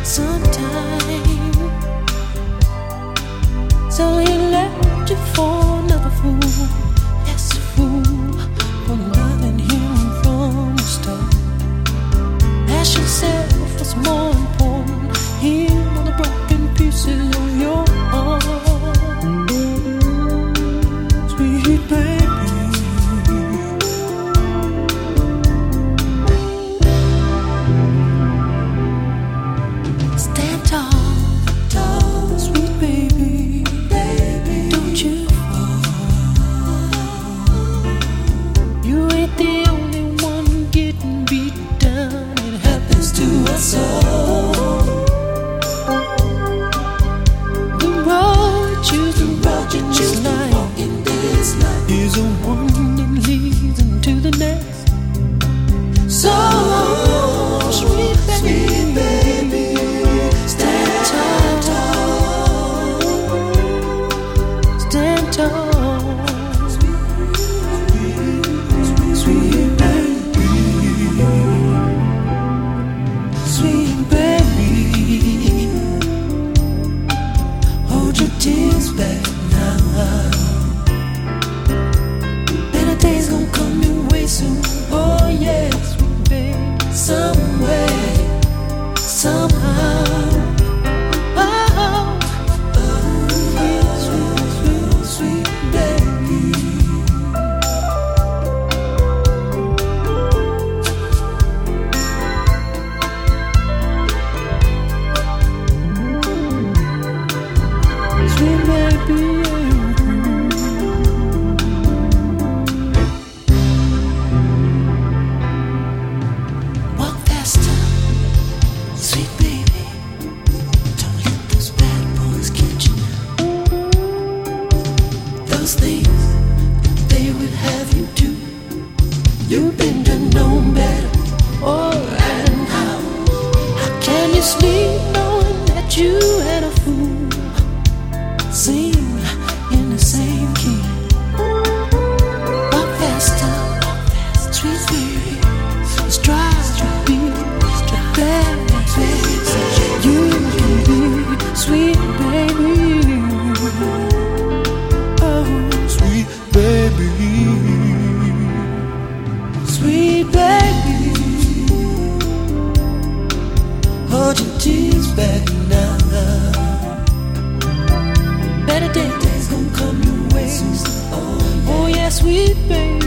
sometime. So he left you for another fool. Yes, a fool for loving him from the start. Passion self was more important. Him on the broken pieces of your heart. Sweet baby. Stand tall, tall, sweet baby, baby, don't you fall. You ain't the only one getting beat down. It happens to us all. The road you choose in this life is a one that leads into the next. So, sweet baby, stand tall, stand tall, sweet baby, sweet baby. Hold your tears back now. Better days gon' come your way soon. Oh yeah, sweet baby. Some way, somehow. Oh, sweet, sweet baby. Sweet baby. Walk faster, sweet baby. Don't let those bad boys get you now. Those things they would have you do. You've been to know better. Oh, and how can you sleep knowing that you and a fool sing in the same key? Walk faster, sweet baby. Strive to be the best you can be, sweet baby. Oh, sweet baby, sweet baby. Hold your tears back now. Better days gon' come your way. Oh yeah, sweet baby.